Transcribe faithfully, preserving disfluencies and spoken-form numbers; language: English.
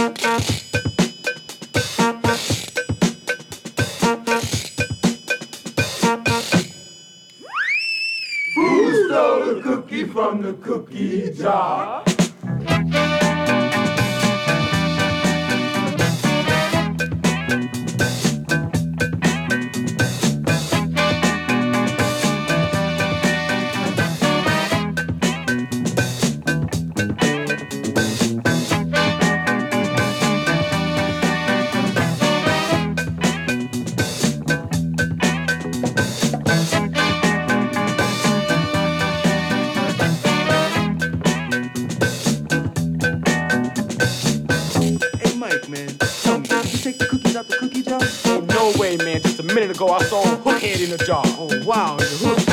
Who stole the cookie from the cookie jar? No way, man. Just a minute ago, I saw a hook head in a jar. Oh, wow. The hook